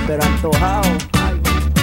pero antojado. Ay.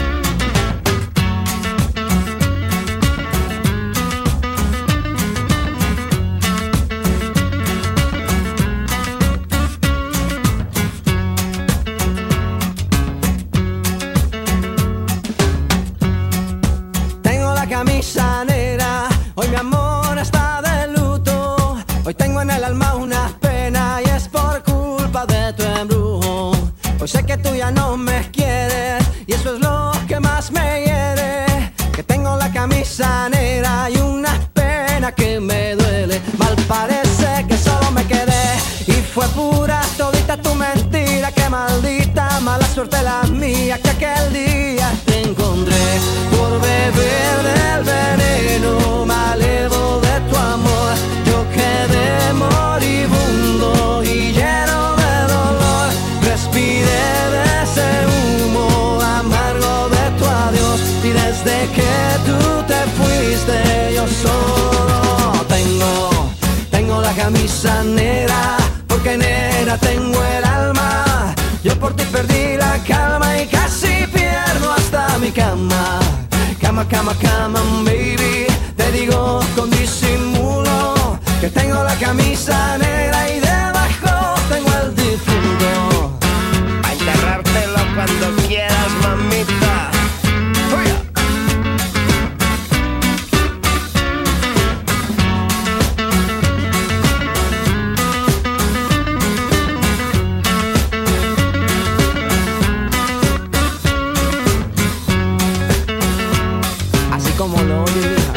Tengo la camisa negra, hoy mi amor está de luto. Hoy tengo en el alma una pena y es por culpa de tu embrujo. Hoy sé que tú ya no me quieres y eso es lo que más me hiere. Que tengo la camisa negra y una pena que me duele. Mal parece que solo me quedé y fue pura todita tu mentira. Que maldita mala suerte la mía que aquel día te encontré por beber del veneno malevo de tu amor. Yo quedé moribundo y lleno de dolor. Respiré de ese humo amargo de tu adiós y desde que tú te fuiste yo solo tengo la camisa negra porque negra tengo el alma. Yo por ti perdí la calma y casi pierdo hasta mi cama. Cama, cama, cama, baby. Te digo con disimulo que tengo la camisa negra y debajo tengo el difunto. A enterrártelo cuando quieras, mamita. ¡Uy! Así como lo oye, hija.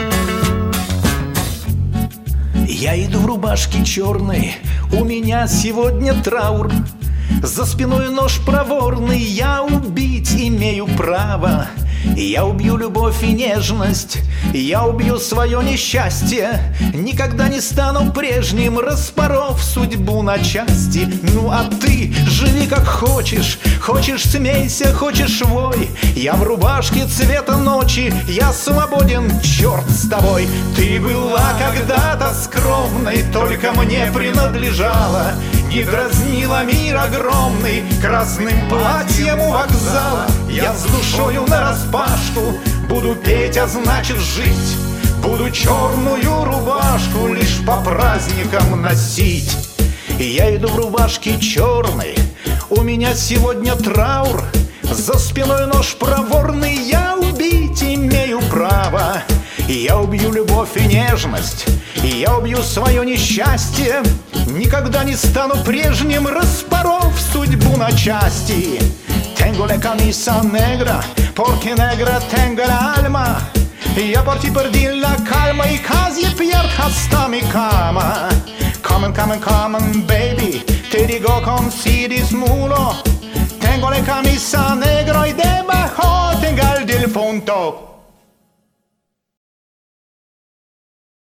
Я иду в рубашке черной, у меня сегодня траур. За спиной нож проворный, я убить имею право. Я убью любовь и нежность, я убью свое несчастье. Никогда не стану прежним, распоров судьбу на части. Ну а ты живи как хочешь, хочешь смейся, хочешь вой. Я в рубашке цвета ночи, я свободен, черт с тобой. Ты была когда-то скромной, только мне принадлежала. Не дразнила мир огромный красным платьем у вокзала. Я с душою нараспашку буду петь, а значит жить. Буду черную рубашку лишь по праздникам носить. И я иду в рубашке черной, у меня сегодня траур. За спиной нож проворный, я убить имею право. Я убью любовь и нежность, я убью свое несчастье. Никогда не стану прежним, распоров судьбу на части. Tengo la camisa negra, porque negra tengo el alma. Я por ti perdí la calma y casi pierdo hasta mi cama. Come on, come on, come on, baby, te digo con si disimulo. Tengo la camisa